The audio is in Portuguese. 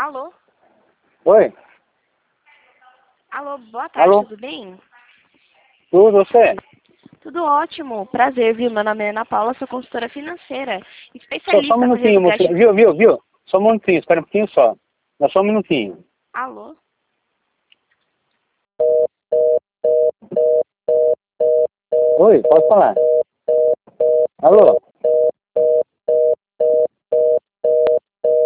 Alô? Oi? Alô, boa tarde, Alô? tudo bem? Tudo, você? Tudo ótimo, prazer, viu? Meu nome é Ana Paula, sou consultora financeira, Só um especialista no minutinho, moço. resgate... Viu? Só um minutinho, espera um pouquinho só. Dá só um minutinho. Alô? Oi, pode falar. Alô?